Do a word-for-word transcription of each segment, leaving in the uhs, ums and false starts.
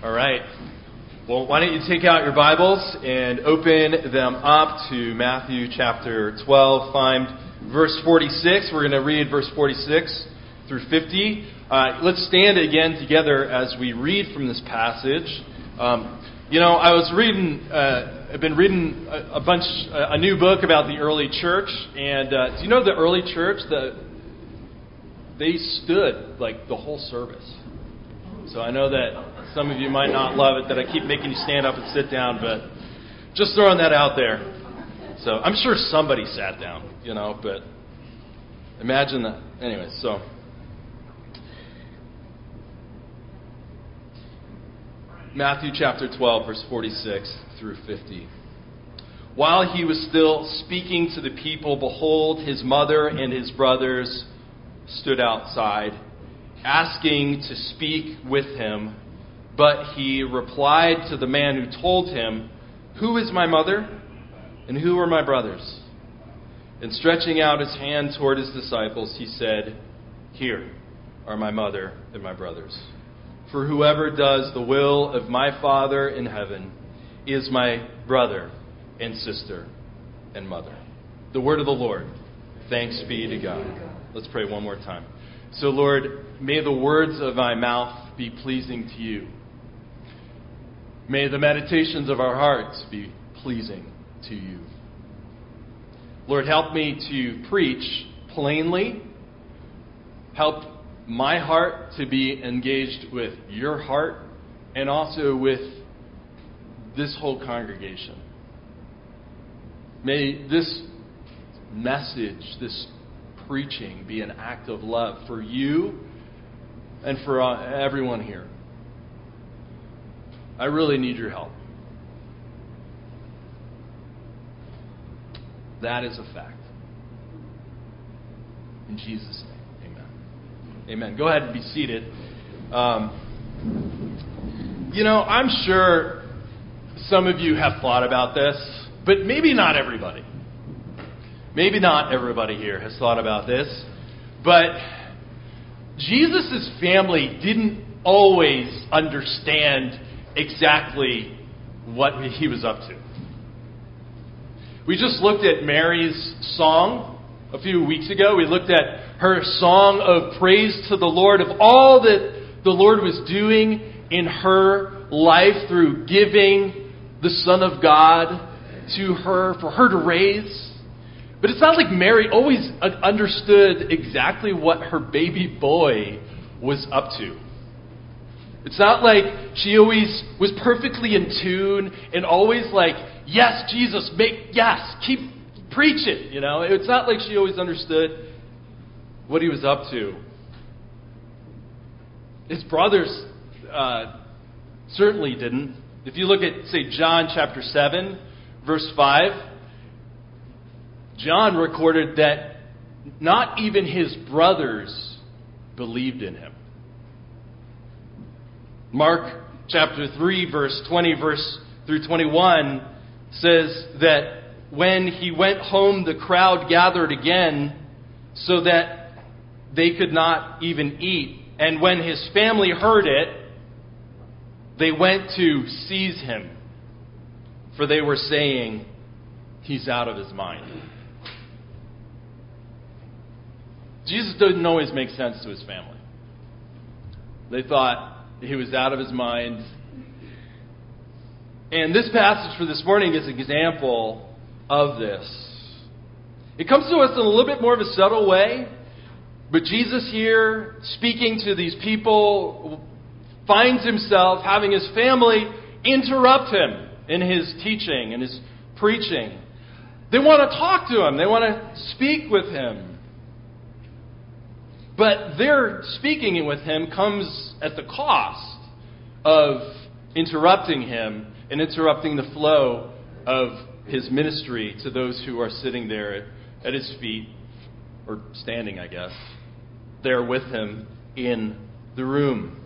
All right. Well, why don't you take out your Bibles and open them up to Matthew chapter twelve. Find verse forty-six. We're going to read verse forty-six through fifty. Uh, let's stand again together as we read from this passage. Um, you know, I was reading, uh, I've been reading a, a bunch, a, a new book about the early church. And uh, do you know the early church? The, they stood like the whole service. So I know that some of you might not love it that I keep making you stand up and sit down, but just throwing that out there. So I'm sure somebody sat down, you know, but imagine that. Anyway, so Matthew chapter twelve, verse forty-six through fifty. While he was still speaking to the people, behold, his mother and his brothers stood outside, asking to speak with him. But he replied to the man who told him, "Who is my mother, and who are my brothers?" And stretching out his hand toward his disciples, he said, "Here are my mother and my brothers. For whoever does the will of my Father in heaven is my brother and sister and mother." The word of the Lord. Thanks be to God. Let's pray one more time. So, Lord, may the words of my mouth be pleasing to you. May the meditations of our hearts be pleasing to you. Lord, help me to preach plainly. Help my heart to be engaged with your heart and also with this whole congregation. May this message, this preaching, be an act of love for you and for everyone here. I really need your help. That is a fact. In Jesus' name, amen. Amen. Go ahead and be seated. Um, you know, I'm sure some of you have thought about this, but maybe not everybody. Maybe not everybody here has thought about this, but Jesus' family didn't always understand exactly what he was up to. We just looked at Mary's song a few weeks ago. We looked at her song of praise to the Lord, of all that the Lord was doing in her life through giving the Son of God to her, for her to raise. But it's not like Mary always understood exactly what her baby boy was up to. It's not like she always was perfectly in tune and always like, yes, Jesus, make, yes, keep, preach it, you know. It's not like she always understood what he was up to. His brothers uh, certainly didn't. If you look at, say, John chapter seven, verse five, John recorded that not even his brothers believed in him. Mark chapter three, verse twenty, verse through twenty-one says that when he went home, the crowd gathered again so that they could not even eat. And when his family heard it, they went to seize him, for they were saying, "He's out of his mind." Jesus didn't always make sense to his family. They thought he was out of his mind. And this passage for this morning is an example of this. It comes to us in a little bit more of a subtle way, but Jesus here, speaking to these people, finds himself having his family interrupt him in his teaching and his preaching. They want to talk to him. They want to speak with him. But their speaking with him comes at the cost of interrupting him and interrupting the flow of his ministry to those who are sitting there at his feet, or standing, I guess, there with him in the room.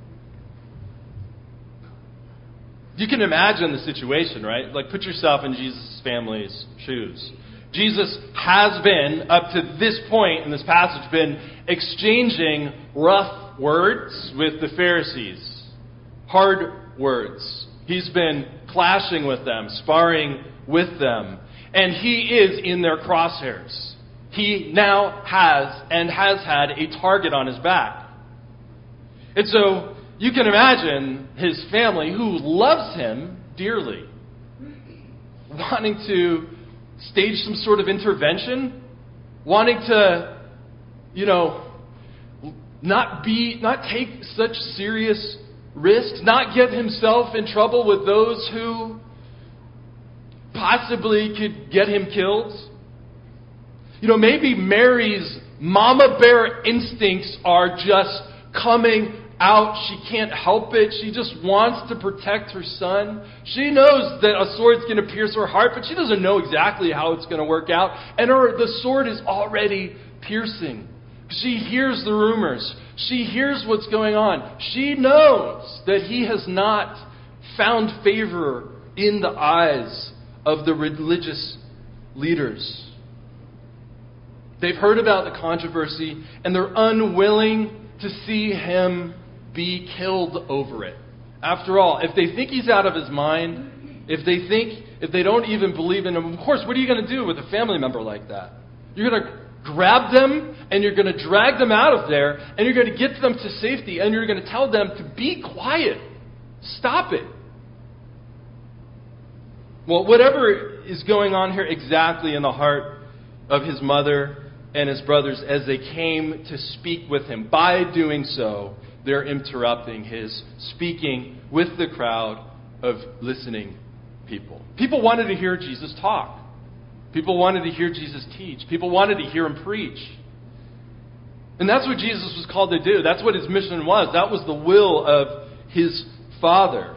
You can imagine the situation, right? Like, put yourself in Jesus' family's shoes. Jesus has been, up to this point in this passage, been exchanging rough words with the Pharisees. Hard words. He's been clashing with them, sparring with them. And he is in their crosshairs. He now has and has had a target on his back. And so you can imagine his family, who loves him dearly, wanting to stage some sort of intervention, wanting to, you know, not be, not take such serious risks, not get himself in trouble with those who possibly could get him killed. You know, maybe Mary's mama bear instincts are just coming out. She can't help it. She just wants to protect her son. She knows that a sword's going to pierce her heart, but she doesn't know exactly how it's going to work out. And her, the sword is already piercing. She hears the rumors. She hears what's going on. She knows that he has not found favor in the eyes of the religious leaders. They've heard about the controversy, and they're unwilling to see him be killed over it. After all, if they think he's out of his mind, if they think, if they don't even believe in him, of course, what are you going to do with a family member like that? You're going to grab them, and you're going to drag them out of there, and you're going to get them to safety, and you're going to tell them to be quiet. Stop it. Well, whatever is going on here exactly in the heart of his mother and his brothers as they came to speak with him, by doing so, they're interrupting his speaking with the crowd of listening people. People wanted to hear Jesus talk. People wanted to hear Jesus teach. People wanted to hear him preach. And that's what Jesus was called to do. That's what his mission was. That was the will of his Father.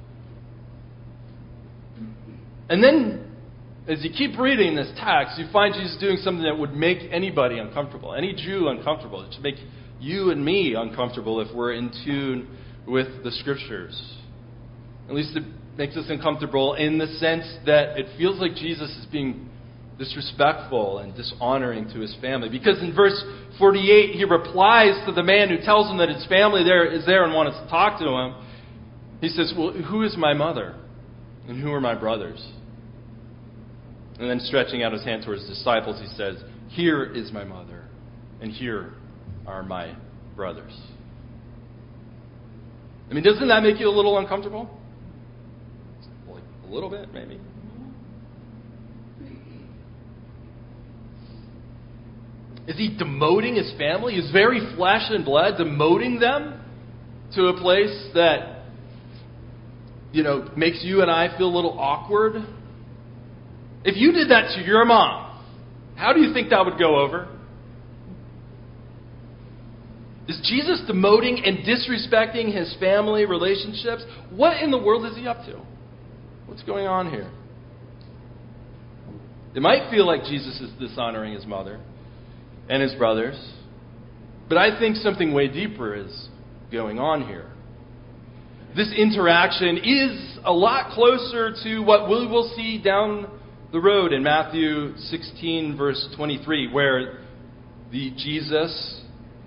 And then, as you keep reading this text, you find Jesus doing something that would make anybody uncomfortable, any Jew uncomfortable. It should make you and me uncomfortable if we're in tune with the Scriptures. At least it makes us uncomfortable in the sense that it feels like Jesus is being disrespectful and dishonoring to his family. Because in verse forty-eight, he replies to the man who tells him that his family there is there and wants to talk to him. He says, well, who is my mother? And who are my brothers? And then stretching out his hand towards his disciples, he says, here is my mother, and here are my brothers. I mean, doesn't that make you a little uncomfortable? Like a little bit, maybe. Is he demoting his family, his very flesh and blood, demoting them to a place that, you know, makes you and I feel a little awkward? If you did that to your mom, how do you think that would go over? Is Jesus demoting and disrespecting his family relationships? What in the world is he up to? What's going on here? It might feel like Jesus is dishonoring his mother and his brothers, but I think something way deeper is going on here. This interaction is a lot closer to what we will see down the road in Matthew sixteen, verse twenty-three, where the Jesus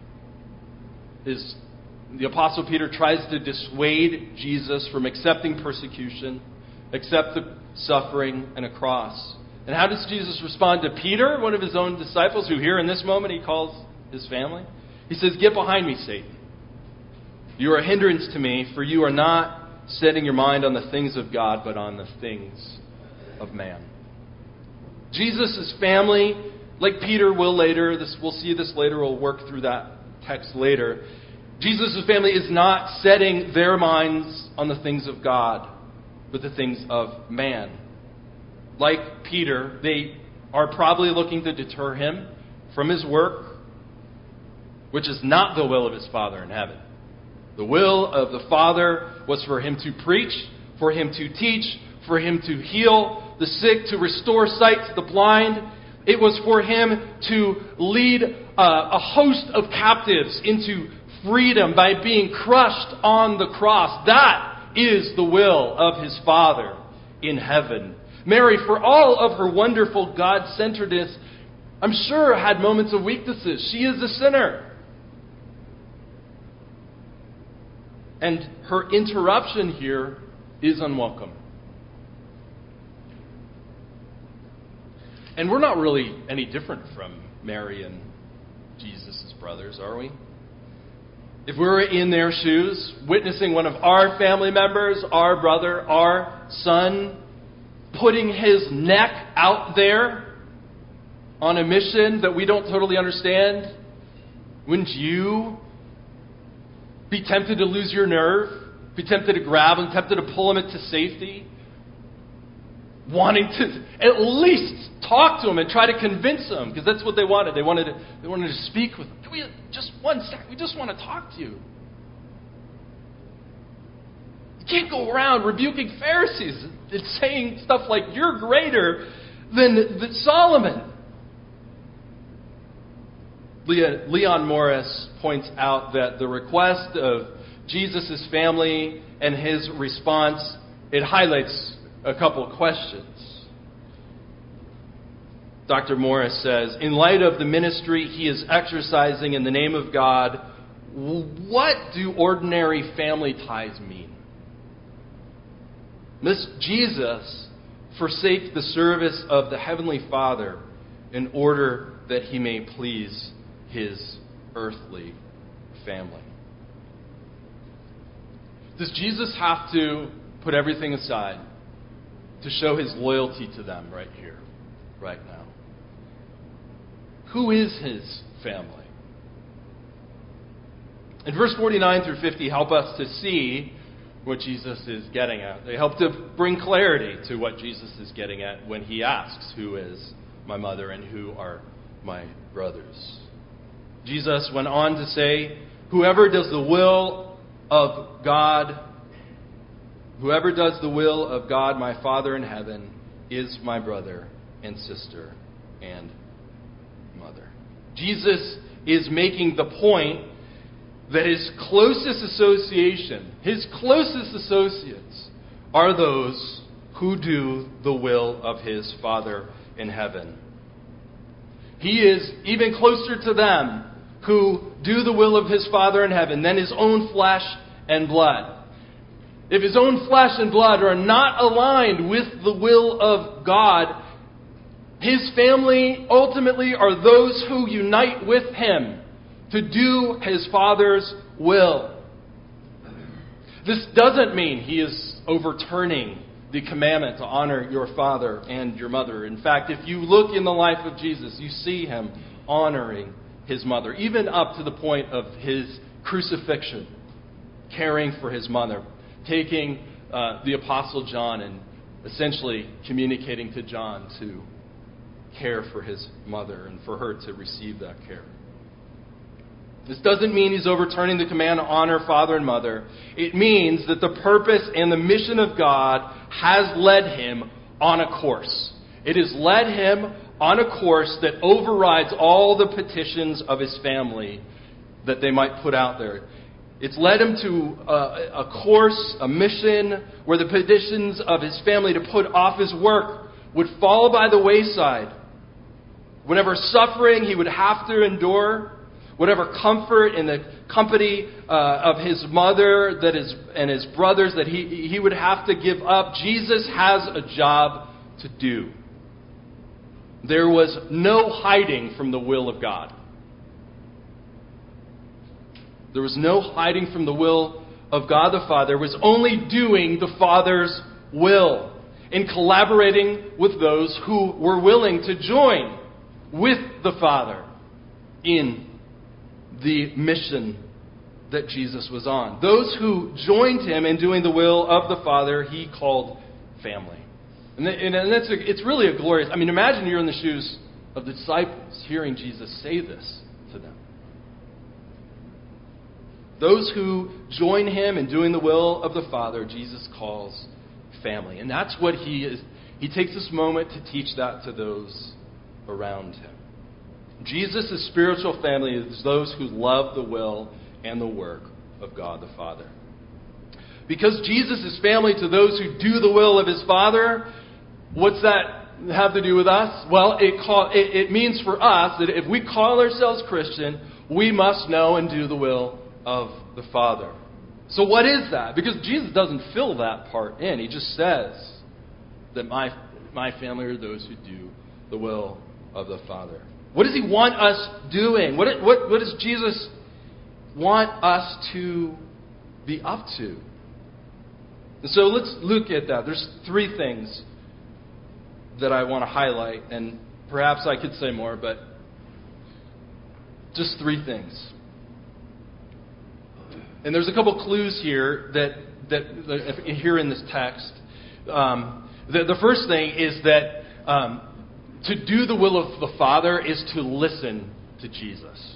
is the Apostle Peter tries to dissuade Jesus from accepting persecution, accept the suffering and a cross. And how does Jesus respond to Peter, one of his own disciples, who here in this moment he calls his family? He says, "Get behind me, Satan. You are a hindrance to me, for you are not setting your mind on the things of God, but on the things of man." Jesus' family, like Peter will later, this, we'll see this later, we'll work through that text later. Jesus' family is not setting their minds on the things of God, but the things of man. Like Peter, they are probably looking to deter him from his work, which is not the will of his Father in heaven. The will of the Father was for him to preach, for him to teach, for him to heal the sick, to restore sight to the blind. It was for him to lead uh, a host of captives into freedom by being crushed on the cross. That is the will of his Father in heaven. Mary, for all of her wonderful God-centeredness, I'm sure had moments of weaknesses. She is a sinner. And her interruption here is unwelcome. And we're not really any different from Mary and Jesus' brothers, are we? If we were in their shoes, witnessing one of our family members, our brother, our son, putting his neck out there on a mission that we don't totally understand, wouldn't you be tempted to lose your nerve? Be tempted to grab him, tempted to pull him into safety? Wanting to at least talk to him and try to convince him, because that's what they wanted. They wanted to, they wanted to speak with him. Can we just one second? We just want to talk to you. You can't go around rebuking Pharisees and saying stuff like, you're greater than, than Solomon. Leon Morris points out that the request of Jesus' family and his response, it highlights a couple of questions. Doctor Morris says, in light of the ministry he is exercising in the name of God, what do ordinary family ties mean? Must Jesus forsake the service of the Heavenly Father in order that he may please his earthly family? Does Jesus have to put everything aside to show his loyalty to them right here, right now? Who is his family? And verse forty-nine through fifty help us to see what Jesus is getting at. They help to bring clarity to what Jesus is getting at when he asks, who is my mother and who are my brothers? Jesus went on to say, whoever does the will of God, whoever does the will of God, my Father in heaven, is my brother and sister and mother. Jesus is making the point that his closest association, his closest associates, are those who do the will of his Father in heaven. He is even closer to them who do the will of his Father in heaven than his own flesh and blood. If his own flesh and blood are not aligned with the will of God, his family ultimately are those who unite with him to do his Father's will. This doesn't mean he is overturning the commandment to honor your father and your mother. In fact, if you look in the life of Jesus, you see him honoring his mother, even up to the point of his crucifixion, caring for his mother, taking uh, the Apostle John and essentially communicating to John to care for his mother and for her to receive that care. This doesn't mean he's overturning the command to honor father and mother. It means that the purpose and the mission of God has led him on a course. It has led him on a course that overrides all the petitions of his family that they might put out there. It's led him to a, a course, a mission, where the petitions of his family to put off his work would fall by the wayside. Whatever suffering he would have to endure, whatever comfort in the company uh, of his mother that is, and his brothers that he, he would have to give up, Jesus has a job to do. There was no hiding from the will of God. There was no hiding from the will of God the Father. There was only doing the Father's will and collaborating with those who were willing to join with the Father in the mission that Jesus was on. Those who joined him in doing the will of the Father, he called family. And, th- and that's a, it's really a glorious... I mean, imagine you're in the shoes of the disciples hearing Jesus say this to them. Those who join him in doing the will of the Father, Jesus calls family. And that's what he is. He takes this moment to teach that to those around him. Jesus' spiritual family is those who love the will and the work of God the Father. Because Jesus is family to those who do the will of his Father, what's that have to do with us? Well, it, call, it, it means for us that if we call ourselves Christian, we must know and do the will of the Father. So what is that? Because Jesus doesn't fill that part in. He just says that my, my family are those who do the will of the Father. What does he want us doing? What, what, what does Jesus want us to be up to? And so let's look at that. There's three things that I want to highlight, and perhaps I could say more, but just three things. And there's a couple clues here that, that, that here in this text. Um, the, the first thing is that um, to do the will of the Father is to listen to Jesus.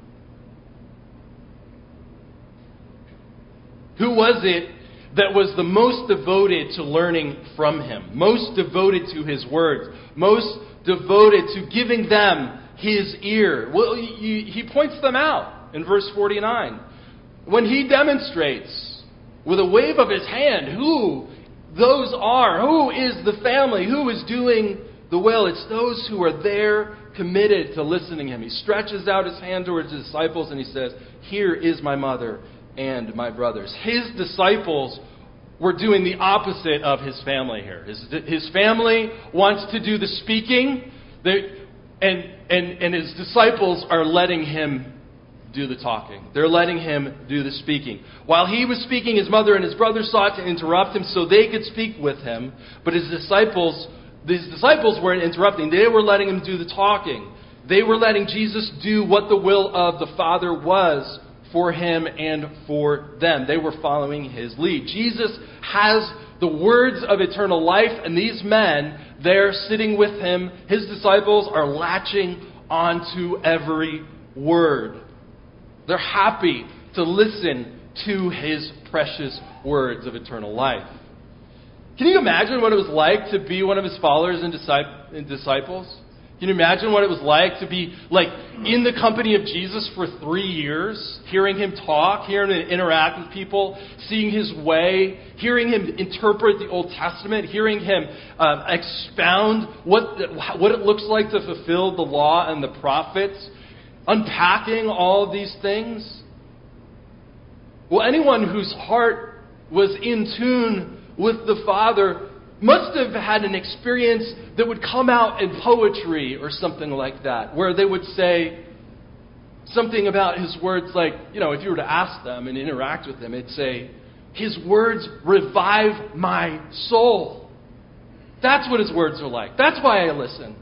Who was it that was the most devoted to learning from him, most devoted to his words, most devoted to giving them his ear? Well, he, he points them out in verse forty-nine. When he demonstrates with a wave of his hand who those are, who is the family, who is doing the will, it's those who are there committed to listening to him. He stretches out his hand towards his disciples and he says, "Here is my mother and my brothers." His disciples were doing the opposite of his family here. His, his family wants to do the speaking, they, and, and, and his disciples are letting him do the talking. They're letting him do the speaking. While he was speaking, his mother and his brothers sought to interrupt him so they could speak with him, but his disciples, his disciples weren't interrupting. They were letting him do the talking. They were letting Jesus do what the will of the Father was for him and for them. They were following his lead. Jesus has the words of eternal life, and these men, they're sitting with him. His disciples are latching onto every word. They're happy to listen to his precious words of eternal life. Can you imagine what it was like to be one of his followers and disciples? Can you imagine what it was like to be like in the company of Jesus for three years, hearing him talk, hearing him interact with people, seeing his way, hearing him interpret the Old Testament, hearing him uh, expound what the, what it looks like to fulfill the law and the prophets, unpacking all of these things? Well, anyone whose heart was in tune with the Father must have had an experience that would come out in poetry or something like that, where they would say something about his words like, you know, if you were to ask them and interact with them, it'd say, "His words revive my soul." That's what his words are like. That's why I listen.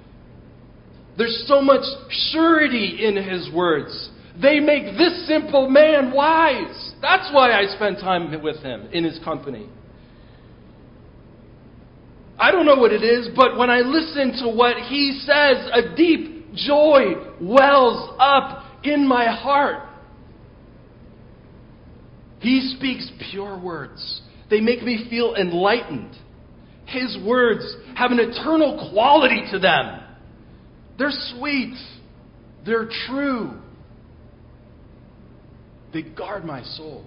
There's so much surety in his words. They make this simple man wise. That's why I spend time with him in his company. I don't know what it is, but when I listen to what he says, a deep joy wells up in my heart. He speaks pure words. They make me feel enlightened. His words have an eternal quality to them. They're sweet. They're true. They guard my soul.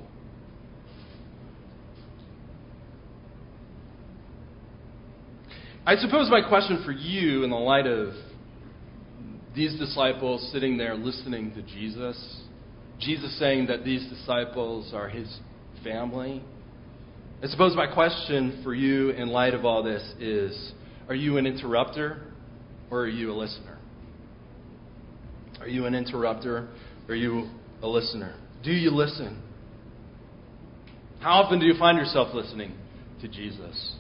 I suppose my question for you, in the light of these disciples sitting there listening to Jesus, Jesus saying that these disciples are his family, I suppose my question for you in light of all this is, are you an interrupter or are you a listener? Are you an interrupter or are you a listener? Do you listen? How often do you find yourself listening to Jesus?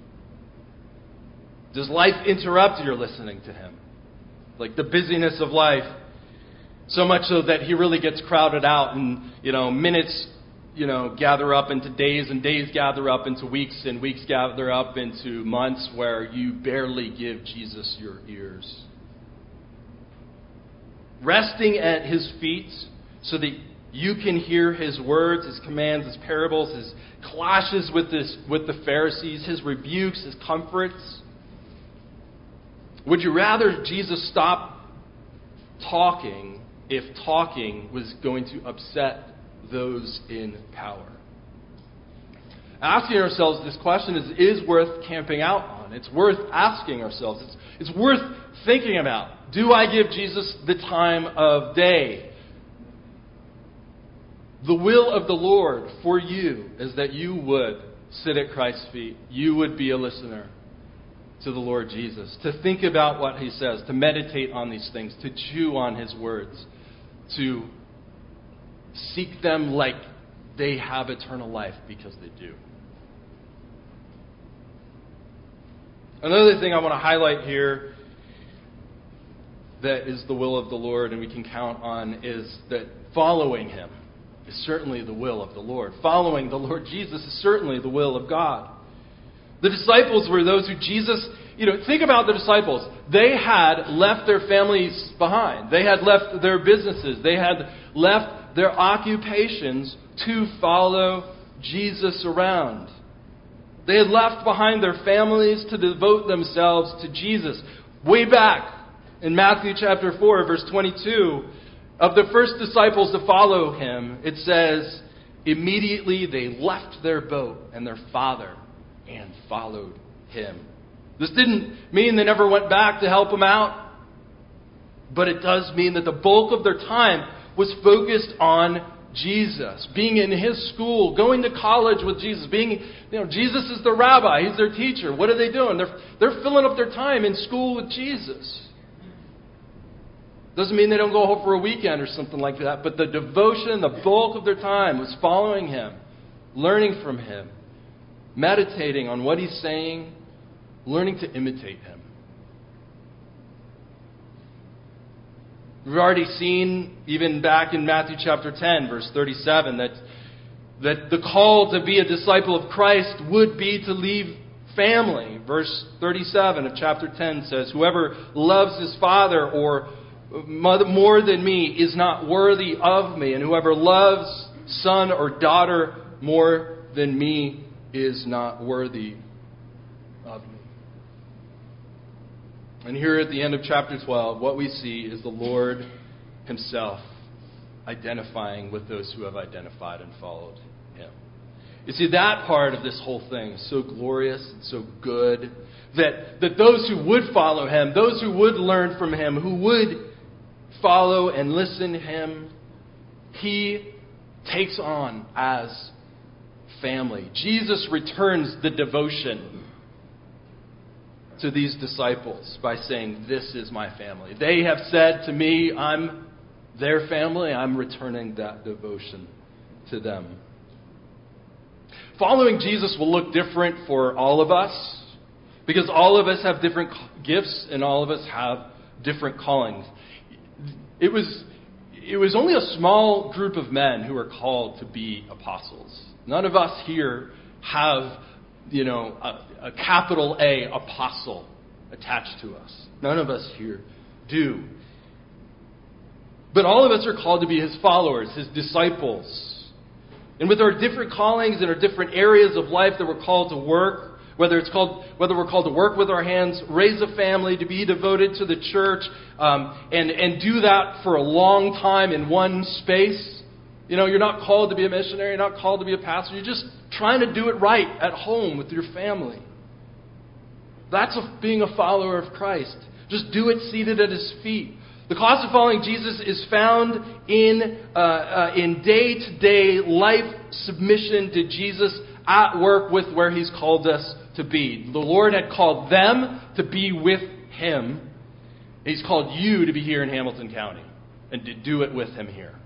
Does life interrupt your listening to him? Like the busyness of life, so much so that he really gets crowded out and, you know, minutes, you know, gather up into days and days gather up into weeks and weeks gather up into months where you barely give Jesus your ears. Resting at his feet so that you can hear his words, his commands, his parables, his clashes with, this, with the Pharisees, his rebukes, his comforts. Would you rather Jesus stop talking if talking was going to upset those in power? Asking ourselves this question is, is worth camping out on. It's worth asking ourselves. It's, it's worth thinking about. Do I give Jesus the time of day? The will of the Lord for you is that you would sit at Christ's feet. You would be a listener to the Lord Jesus, to think about what he says, to meditate on these things, to chew on his words, to seek them like they have eternal life, because they do. Another thing I want to highlight here that is the will of the Lord and we can count on is that following him is certainly the will of the Lord. Following the Lord Jesus is certainly the will of God. The disciples were those who Jesus, you know, think about the disciples. They had left their families behind. They had left their businesses. They had left their occupations to follow Jesus around. They had left behind their families to devote themselves to Jesus. Way back in Matthew chapter four, verse twenty-two, of the first disciples to follow him, it says, immediately they left their boat and their father and followed him. This didn't mean they never went back to help him out, but it does mean that the bulk of their time was focused on Jesus, being in his school, going to college with Jesus, being, you know, Jesus is their rabbi, he's their teacher. What are they doing? They're, they're filling up their time in school with Jesus. Doesn't mean they don't go home for a weekend or something like that, but the devotion, the bulk of their time was following him, learning from him, meditating on what he's saying, learning to imitate him. We've already seen, even back in Matthew chapter ten, verse thirty-seven, that, that the call to be a disciple of Christ would be to leave family. Verse thirty-seven of chapter ten says, whoever loves his father or mother more than me is not worthy of me, and whoever loves son or daughter more than me is not worthy of me. And here at the end of chapter twelve, what we see is the Lord himself identifying with those who have identified and followed him. You see, that part of this whole thing is so glorious and so good that, that those who would follow him, those who would learn from him, who would follow and listen to him, he takes on as family. Jesus returns the devotion to these disciples by saying, this is my family. They have said to me, I'm their family. I'm returning that devotion to them. Following Jesus will look different for all of us because all of us have different gifts and all of us have different callings. It was, it was only a small group of men who were called to be apostles. None of us here have, you know, a, a capital A apostle attached to us. None of us here do. But all of us are called to be his followers, his disciples. And with our different callings and our different areas of life that we're called to work, whether it's called, whether we're called to work with our hands, raise a family, to be devoted to the church, um, and, and do that for a long time in one space. You know, you're not called to be a missionary, you're not called to be a pastor, you're just trying to do it right at home with your family. That's a, being a follower of Christ. Just do it seated at his feet. The cost of following Jesus is found in uh, uh, in day-to-day life submission to Jesus at work with where he's called us to be. The Lord had called them to be with him. He's called you to be here in Hamilton County and to do it with him here.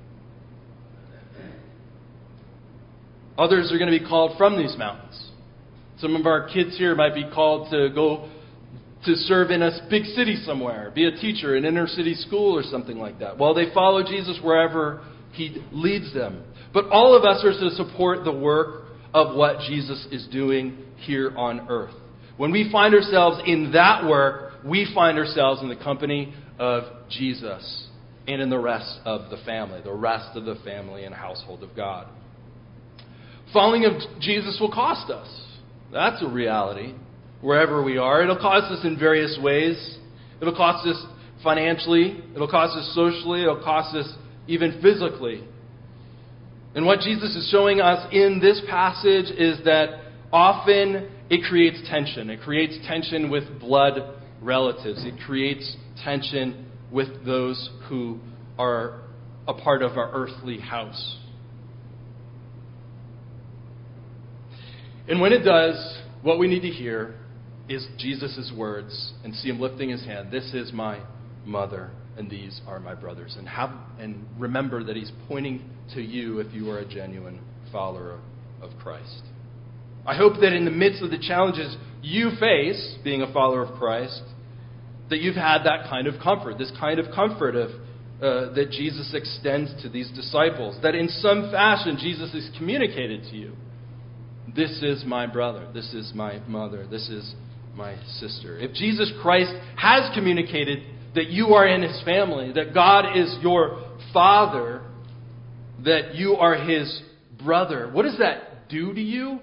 Others are going to be called from these mountains. Some of our kids here might be called to go to serve in a big city somewhere, be a teacher in inner city school or something like that. Well, they follow Jesus wherever he leads them. But all of us are to support the work of what Jesus is doing here on earth. When we find ourselves in that work, we find ourselves in the company of Jesus and in the rest of the family, the rest of the family and household of God. Following of Jesus will cost us. That's a reality. Wherever we are, it'll cost us in various ways. It'll cost us financially. It'll cost us socially. It'll cost us even physically. And what Jesus is showing us in this passage is that often it creates tension. It creates tension with blood relatives. It creates tension with those who are a part of our earthly house. And when it does, what we need to hear is Jesus' words and see him lifting his hand. This is my mother, and these are my brothers. And have and remember that he's pointing to you if you are a genuine follower of Christ. I hope that in the midst of the challenges you face, being a follower of Christ, that you've had that kind of comfort, this kind of comfort of uh, that Jesus extends to these disciples, that in some fashion Jesus has communicated to you, this is my brother, this is my mother, this is my sister. If Jesus Christ has communicated that you are in his family, that God is your father, that you are his brother, what does that do to you?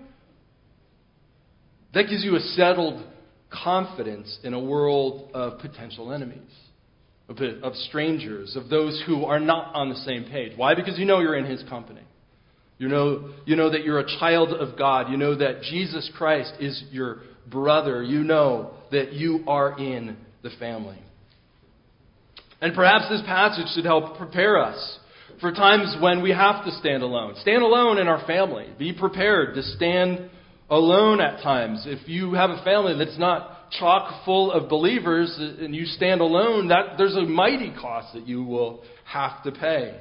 That gives you a settled confidence in a world of potential enemies, of, of strangers, of those who are not on the same page. Why? Because you know you're in his company. You know, you know that you're a child of God. You know that Jesus Christ is your brother. You know that you are in the family. And perhaps this passage should help prepare us for times when we have to stand alone. Stand alone in our family. Be prepared to stand alone at times. If you have a family that's not chock full of believers and you stand alone, that there's a mighty cost that you will have to pay.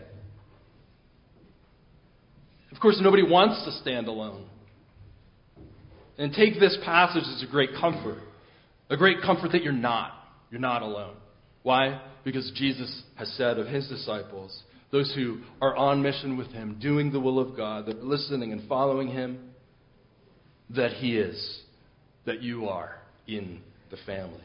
Of course, nobody wants to stand alone. And take this passage as a great comfort. A great comfort that you're not. You're not alone. Why? Because Jesus has said of his disciples, those who are on mission with him, doing the will of God, that are listening and following him, that he is, that you are in the family.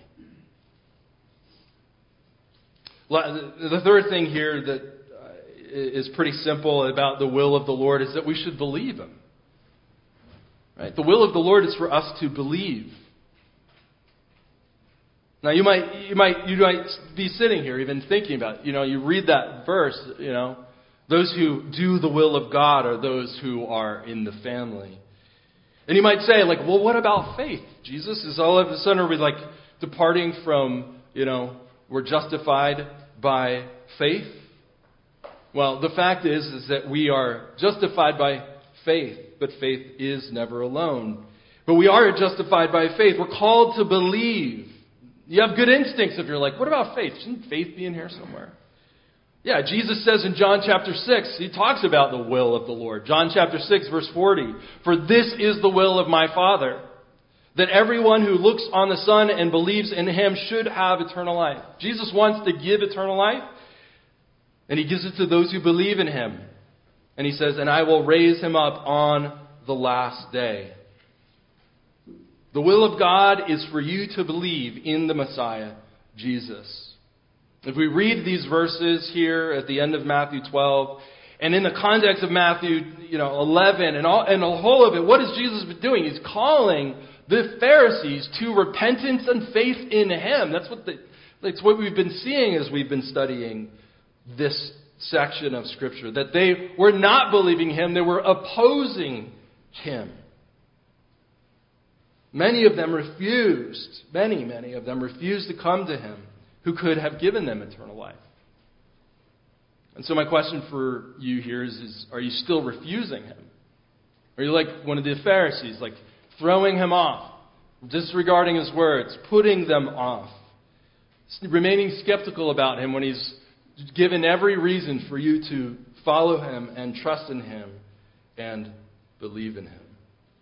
The third thing here that is pretty simple about the will of the Lord is that we should believe him. Right? The will of the Lord is for us to believe. Now you might you might you might be sitting here even thinking about, you know, you read that verse, you know, those who do the will of God are those who are in the family. And you might say, like, well, what about faith? Jesus, is all of a sudden are we like departing from, you know, we're justified by faith? Well, the fact is, is that we are justified by faith, but faith is never alone. But we are justified by faith. We're called to believe. You have good instincts if you're like, what about faith? Shouldn't faith be in here somewhere? Yeah, Jesus says in John chapter six, he talks about the will of the Lord. John chapter six, verse forty, for this is the will of my Father, that everyone who looks on the Son and believes in him should have eternal life. Jesus wants to give eternal life. And he gives it to those who believe in him. And he says, and I will raise him up on the last day. The will of God is for you to believe in the Messiah, Jesus. If we read these verses here at the end of Matthew twelve, and in the context of Matthew, you know, eleven, and all, and the whole of it, what has Jesus been doing? He's calling the Pharisees to repentance and faith in him. That's what the, that's what we've been seeing as we've been studying this section of Scripture, that they were not believing him, they were opposing him. Many of them refused, many, many of them refused to come to him who could have given them eternal life. And so my question for you here is, is are you still refusing him? Are you like one of the Pharisees, like throwing him off, disregarding his words, putting them off, remaining skeptical about him when he's given every reason for you to follow him and trust in him and believe in him?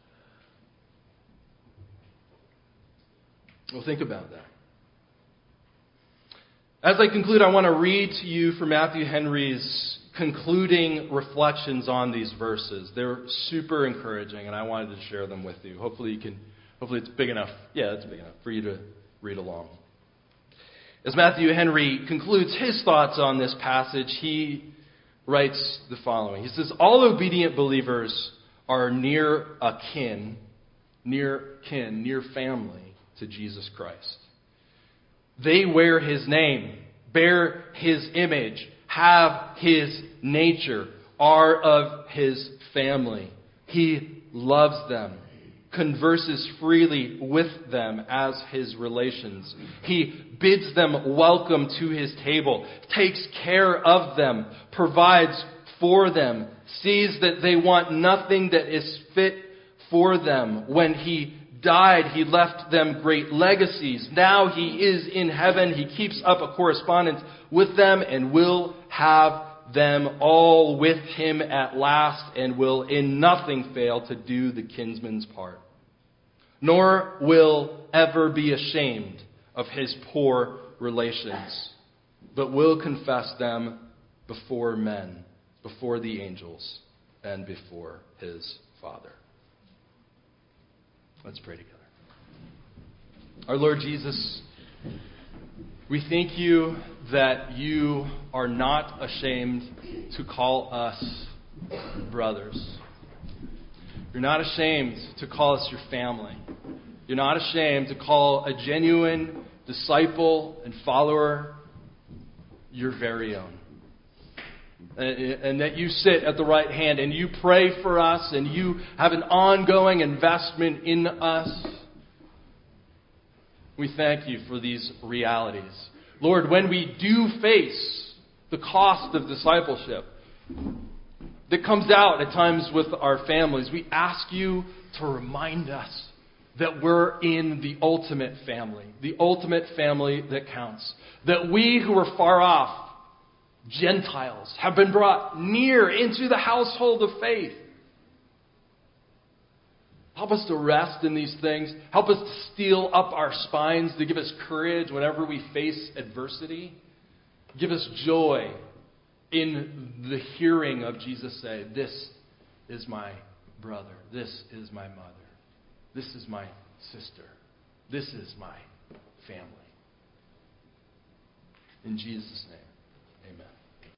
Well, think about that. As I conclude, I want to read to you from Matthew Henry's concluding reflections on these verses. They're super encouraging, and I wanted to share them with you. Hopefully you can, hopefully it's big enough. Yeah, it's big enough for you to read along. As Matthew Henry concludes his thoughts on this passage, he writes the following. He says, all obedient believers are near akin, near kin, near family to Jesus Christ. They wear his name, bear his image, have his nature, are of his family. He loves them, converses freely with them as his relations. He bids them welcome to his table, takes care of them, provides for them, sees that they want nothing that is fit for them. When he died, he left them great legacies. Now he is in heaven. He keeps up a correspondence with them and will have them all with him at last, and will in nothing fail to do the kinsman's part, nor will ever be ashamed of his poor relations, but will confess them before men, before the angels, and before his Father. Let's pray together. Our Lord Jesus, we thank you that you are not ashamed to call us brothers. You're not ashamed to call us your family. You're not ashamed to call a genuine disciple and follower your very own. And, and that you sit at the right hand and you pray for us and you have an ongoing investment in us. We thank you for these realities. Lord, when we do face the cost of discipleship that comes out at times with our families, we ask you to remind us that we're in the ultimate family, the ultimate family that counts. That we who are far off, Gentiles, have been brought near into the household of faith. Help us to rest in these things. Help us to steel up our spines, to give us courage whenever we face adversity. Give us joy in the hearing of Jesus say, "This is my brother. This is my mother. This is my sister. This is my family." In Jesus' name, amen.